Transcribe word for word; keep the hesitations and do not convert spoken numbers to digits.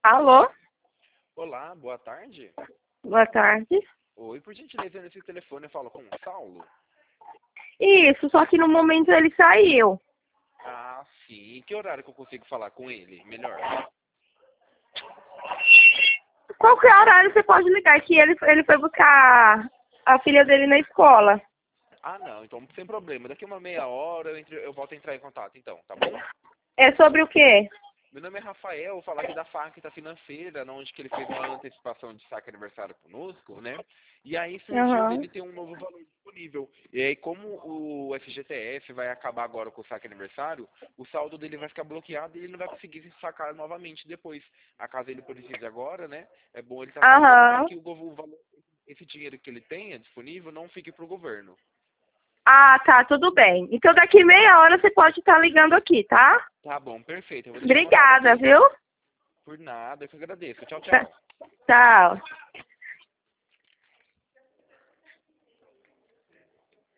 Alô? Olá, boa tarde. Boa tarde. Oi, por gentileza, nesse telefone eu falo com o Saulo. Isso, só que no momento ele saiu. Ah, sim. Que horário que eu consigo falar com ele? Melhor. Qualquer horário você pode ligar, que ele, ele foi buscar a filha dele na escola. Ah, não, então sem problema. Daqui uma meia hora eu, entre- eu volto a entrar em contato, então, tá bom? É sobre o quê? Meu nome é Rafael, vou falar aqui da Facta Financeira, onde que ele fez uma antecipação de saque aniversário conosco, né? E aí surgiu Aham. dele ter um novo valor disponível. E aí, como o F G T F vai acabar agora com o saque aniversário, o saldo dele vai ficar bloqueado e ele não vai conseguir sacar novamente depois. A caso ele precise agora, né? É bom ele estar sacando para Aham. que o, gov- o valor, esse dinheiro que ele tenha disponível não fique para o governo. Ah, tá, tudo bem. Então daqui meia hora você pode estar ligando aqui, tá? Tá bom, perfeito. Eu vou deixar anotado Obrigada, aqui. viu? Por nada, eu que agradeço. Tchau, Tá- tchau. Tchau.